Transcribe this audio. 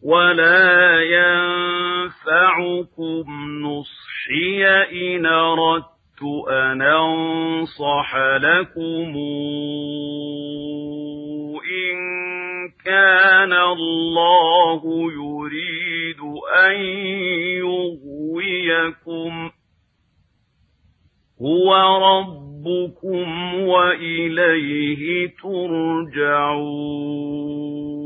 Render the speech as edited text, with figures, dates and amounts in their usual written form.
ولا ينفعكم نصحي إن أردت أن أنصح لكم إن كان الله يريد أن يغويكم هو ربكم وإليه ترجعون.